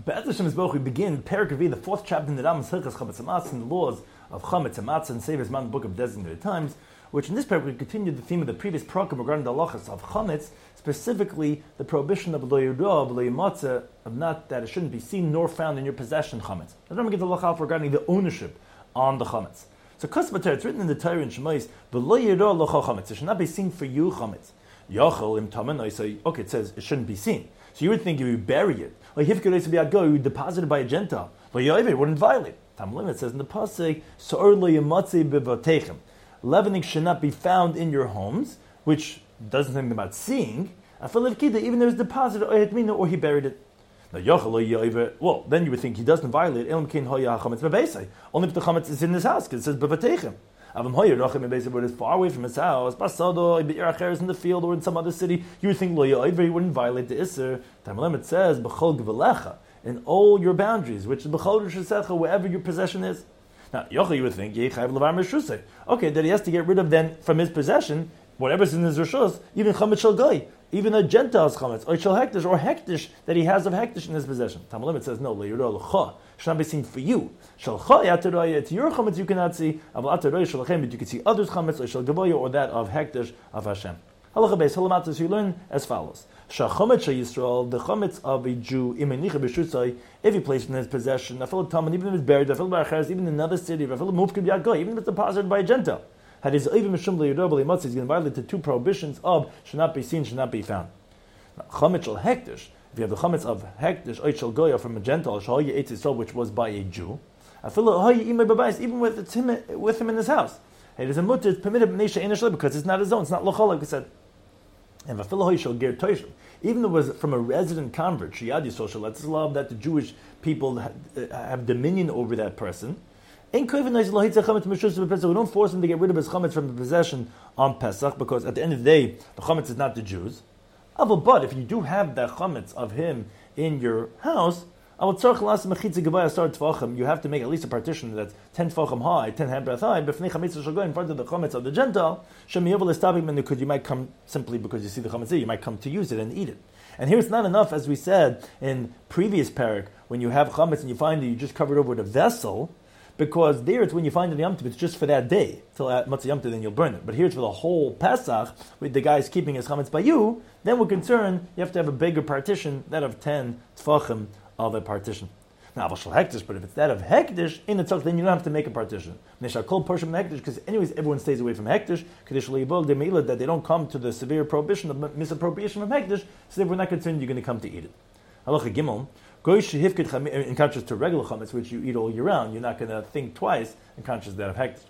Be'ez Hashem Yisborach, we begin Perek Revi, the fourth chapter in the Rambam's Hilchos Chametz Matzah, and the laws of Chametz and Matzah and Sefer Zman, the book of designated times, which in this perek we continue the theme of the previous program regarding the halachas of Chametz, specifically the prohibition of lo yirah, lo yimatzah, of not that it shouldn't be seen nor found in your possession Chametz. And then we get the halacha regarding the ownership on the Chametz. So Kasbater, it's written in the Torah in Shemais, the lo yirah locha Chametz, it should not be seen for you Chametz. Yachal im tamen, I say, okay, it says it shouldn't be seen. So you would think if you bury it, like Hifkei to be a go, you would deposit it by a Gentile. But it wouldn't violate. Tamlim, it says in the pasuk, "So'or lo yimatzei bevatechem." Leavening should not be found in your homes, which doesn't think about seeing. Even if it was deposited or he buried it. Well, then you would think he doesn't violate. Only if the chametz is in his house, because it says bevatechem. But it's far away from his house, in the field or in some other city, you would think he wouldn't violate the Isser. It says in all your boundaries, which is wherever your possession is. Now, you would think okay, that he has to get rid of then from his possession whatever's in his rishus, even chametz shel goy, even a Gentile's chametz, or shel hektish, or hektish that he has of hektish in his possession. It says no, should not be seen for you. It's your chametz you cannot see, but you can see others' chametz, or shel gavoya, or that of hektish of Hashem. Halacha beis halamatzos, you learn as follows: Shachametz shel Yisrael, the chametz of a Jew, if he placed in his possession, even if it's buried, even in another city, even if it's deposited by a Gentile. Had his even mishum le'yirah, he's going to violate the two prohibitions of should not be seen, should not be found. Chametz shel hektish. If you have the chametz of hektish oichel goya from a Gentile, shahoye eitz Yisrael, which was by a Jew, even with him in his house, it is a mutter, it's permitted because it's not his own, it's not lochal, like we said. And even though it was from a resident convert, Shiyad Yisrael, let's love that the Jewish people have dominion over that person. We don't force him to get rid of his chametz from the possession on Pesach, because at the end of the day, the chametz is not the Jews. But if you do have that chametz of him in your house, you have to make at least a partition that's 10 tefachim high, 10 handbreadth high, in front of the chametz of the Gentile. You might come simply because you see the chametz, you might come to use it and eat it. And here it's not enough, as we said in previous parak, when you have chametz and you find that you just covered over with a vessel, because there it's when you find it in Yom Tov, it's just for that day. Till at Matzah Yom Tov, then you'll burn it. But here it's for the whole Pesach, with the guys keeping his chametz by you, then we're concerned you have to have a bigger partition, that of 10 tefachim of a partition. Now, but if it's that of hektish, in itself, then you don't have to make a partition. Because anyways, everyone stays away from hektish, that they don't come to the severe prohibition of misappropriation from hektish, so if we're not concerned, you're going to come to eat it. Halacha Gimel. In contrast to regular chametz, which you eat all year round, you're not going to think twice in contrast to that of hektish.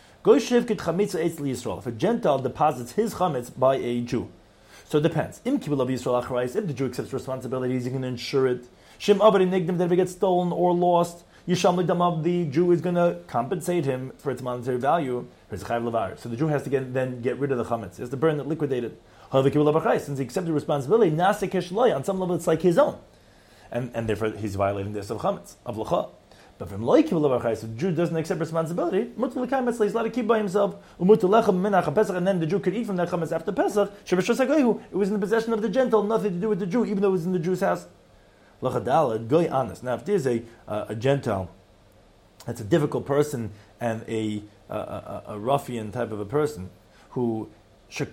If a Gentile deposits his chametz by a Jew, so it depends. If the Jew accepts responsibility, he's going to insure it. That if it gets stolen or lost, the Jew is going to compensate him for its monetary value. So the Jew has to then get rid of the chametz. He has to burn it, liquidate it. Since he accepted responsibility, on some level it's like his own. And therefore he's violating this of chametz, of lacha. But from if the Jew doesn't accept responsibility, he's allowed to keep by himself, and then the Jew could eat from that chametz after Pesach. It was in the possession of the Gentile, nothing to do with the Jew, even though it was in the Jew's house. Now, if there's a Gentile, that's a difficult person and a ruffian type of a person who he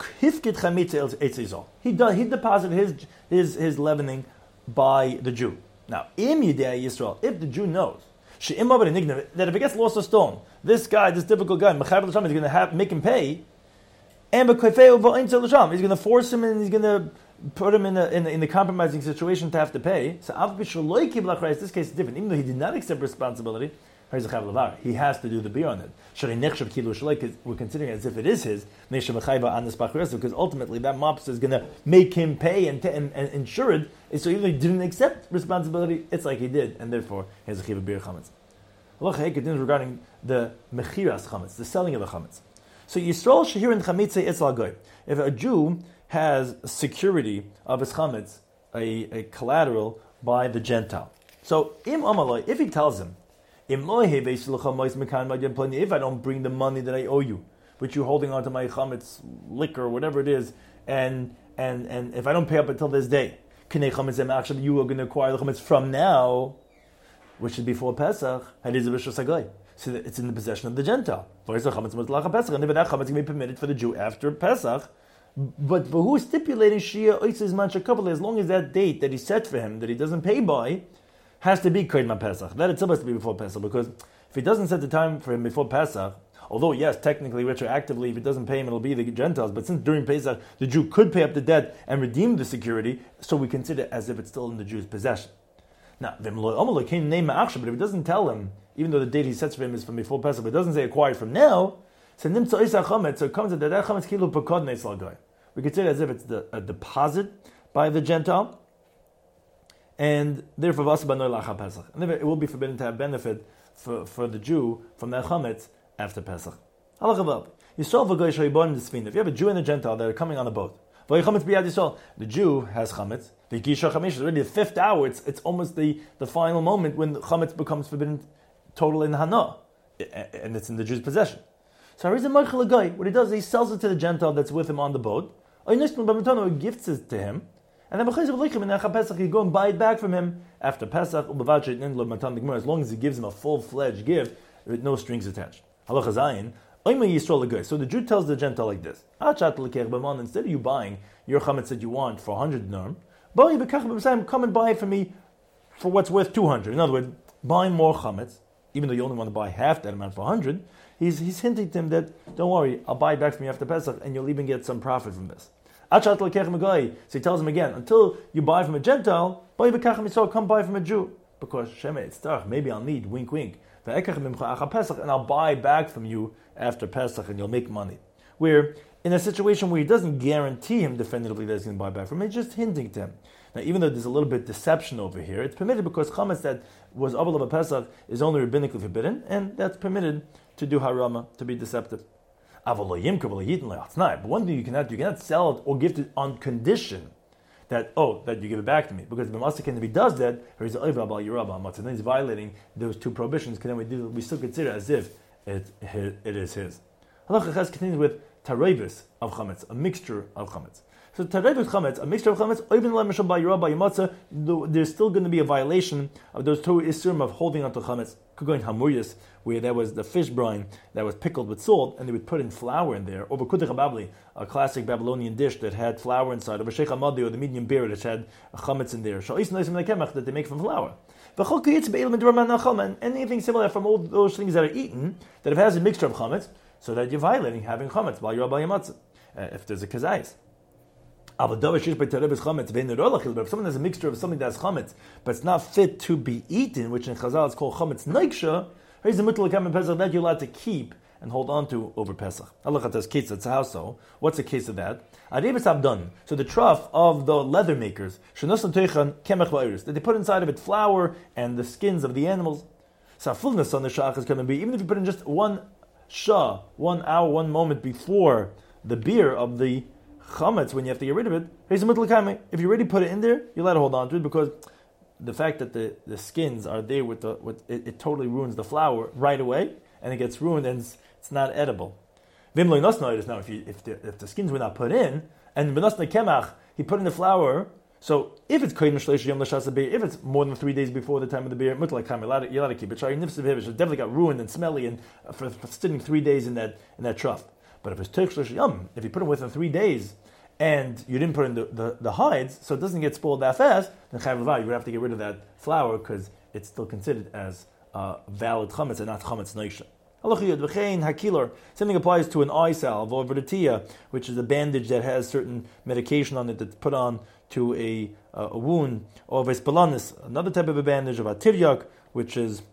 deposited his leavening by the Jew. Now, if the Jew knows that if it gets lost or stolen, this guy, this difficult guy, is going to make him pay, and he's going to force him and he's going to put him in the compromising situation to have to pay. So, this case is different. Even though he did not accept responsibility, he has to do the beer on it. We're considering it as if it is his, because ultimately that mobster is going to make him pay and insure it. So even though he didn't accept responsibility, it's like he did, and therefore he has a chiv beer chametz. Regarding the mechiras chametz, the selling of the chametz. So Yisrael shehir and chametz etzal goy. If a Jew has security of his chametz, a collateral by the Gentile. So if he tells him, if I don't bring the money that I owe you, which you're holding on to my chametz liquor, whatever it is, and if I don't pay up until this day, Kinei chametz actually you are going to acquire the chametz from now, which is before Pesach. Hadiz b'shus hagoy. So that it's in the possession of the Gentile. And if that chametz can be permitted for the Jew after Pesach. But who is stipulating Shia Oitzis Mancha Kabbalah as long as that date that he set for him, that he doesn't pay by, has to be Kodim Pesach. That itself has to be before Pesach, because if he doesn't set the time for him before Pesach, although yes, technically, retroactively, if he doesn't pay him, it'll be the Gentiles, but since during Pesach, the Jew could pay up the debt and redeem the security, so we consider it as if it's still in the Jew's possession. Now, but if he doesn't tell him, even though the date he sets for him is from before Pesach, but it doesn't say acquired from now, so it comes to that chametz kilu pekod neisal goy. We consider it as if it's a deposit by the Gentile, and therefore and it will be forbidden to have benefit for the Jew from that chametz after Pesach. If you have a Jew and a Gentile that are coming on a boat, the Jew has chametz. The gisha chametz is already the 5th hour. It's almost the final moment when chametz becomes forbidden total in hana, and it's in the Jew's possession. So what he does is he sells it to the Gentile that's with him on the boat, or he gifts it to him, and then he go and buy it back from him after Pesach, as long as he gives him a full-fledged gift with no strings attached. So the Jew tells the Gentile like this: instead of you buying your chametz that you want for 100 dinar, come and buy it for me for what's worth 200. In other words, buy more chametz, even though you only want to buy half that amount for 100. He's hinting to him that, don't worry, I'll buy it back from you after Pesach, and you'll even get some profit from this. So he tells him again, until you buy from a Gentile, come buy from a Jew. Because maybe I'll need, wink wink, and I'll buy back from you after Pesach, and you'll make money. Where, in a situation where he doesn't guarantee him definitively that he's going to buy back from him, he's just hinting to him. Now, even though there's a little bit of deception over here, it's permitted because chametz that was aval of a Pesach is only rabbinically forbidden, and that's permitted to do harama, to be deceptive. But one thing you cannot sell it or gift it on condition that you give it back to me. Because if he does that, he's violating those two prohibitions, we still consider it as if it is his. Halacha Ches continues with tarevis of chametz, a mixture of chametz. So tarevis chametz, a mixture of chametz, there's still going to be a violation of those two isurim of holding onto chametz. Could go in hamurias, where there was the fish brine that was pickled with salt, and they would put in flour in there, or b'kudech hababli, a classic Babylonian dish that had flour inside, or b'sheich hamadi, or the medium beer that had chametz in there, that they make from flour. And anything similar from all those things that are eaten, that if it has a mixture of chametz, so that you're violating having chametz while you're abal yamatzah, if there's a kazayis. If someone has a mixture of something that's chametz, but it's not fit to be eaten, which in Chazal is called chametz neiksha, here's the mitzvah of Pesach that you're allowed to keep and hold on to over Pesach. How so? What's the case of that? So the trough of the leather makers, that they put inside of it flour and the skins of the animals. So fullness on the shach is going to be, even if you put in just 1 hour, 1 moment before the beer of the chametz, when you have to get rid of it, if you already put it in there, you're allowed to hold on to it, because the fact that the skins are there with it totally ruins the flour right away, and it gets ruined and it's not edible. Now, if the skins were not put in, and benasna kemach, he put in the flour, so if it's if it's more than 3 days before the time of the beer, you're allowed to keep it. It definitely got ruined and smelly and for sitting 3 days in that trough. But if it's if you put it within 3 days, and you didn't put in the hides, so it doesn't get spoiled that fast, then you would have to get rid of that flour, because it's still considered as valid chametz and not chametz neisha. Same thing applies to an eye salve or vertitia, which is a bandage that has certain medication on it that's put on to a wound, or vespalanis, another type of a bandage, of a tiryak, which is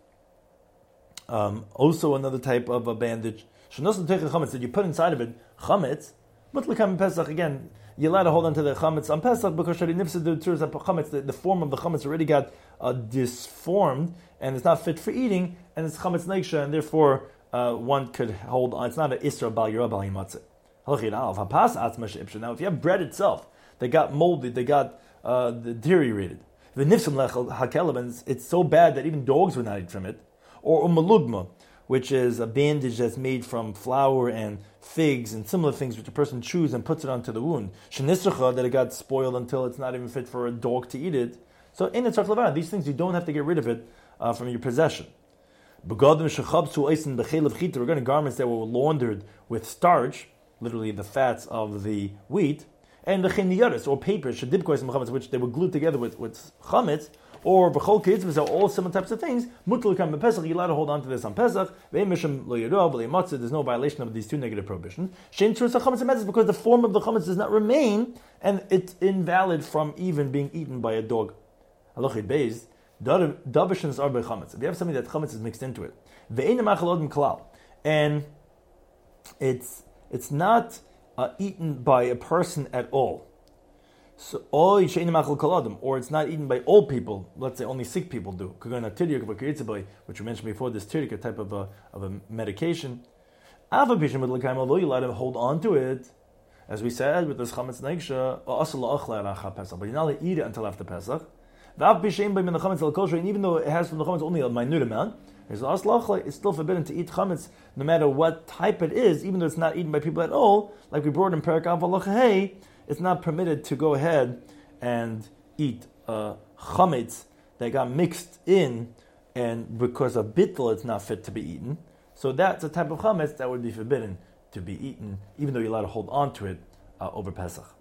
also another type of a bandage. That you put inside of it chametz, Pesach, again, you're allowed to hold on to the chametz on Pesach, because the form of the chametz already got disformed, and it's not fit for eating, and it's chametz neiksha, and therefore one could hold on. It's not an isra bal yirah bal yimatzeh. Now, if you have bread itself that got molded, they got deteriorated, it's so bad that even dogs would not eat from it, or umalugma, which is a bandage that's made from flour and figs and similar things which a person chews and puts it onto the wound. Shenisracha, that it got spoiled until it's not even fit for a dog to eat it. So in a tzarch levar, these things you don't have to get rid of it from your possession. We're going to garments that were laundered with starch, literally the fats of the wheat, and the chiniyaris, or paper, which they were glued together with chametz, or b'chol kitzvahs, are all similar types of things. Mutal kam b'Pesach, you're allowed to hold on to this on Pesach. There's no violation of these two negative prohibitions. Because the form of the chametz does not remain, and it's invalid from even being eaten by a dog. Halachid beis, davashins are by chametz. If you have something that chametz is mixed into it, and it's not eaten by a person at all. So, or it's not eaten by all people. Let's say only sick people do. Which we mentioned before, this tirik, a type of a medication. Although you're allowed to hold on to it, as we said with this chametz neiksha, but you're not allowed to eat it until after Pesach. And even though it has from the chametz only a minute amount, it's still forbidden to eat chametz no matter what type it is, even though it's not eaten by people at all. Like we brought in Perek Av Halacha Hey, it's not permitted to go ahead and eat chametz that got mixed in, and because of bittul, it's not fit to be eaten. So that's a type of chametz that would be forbidden to be eaten, even though you're allowed to hold on to it over Pesach.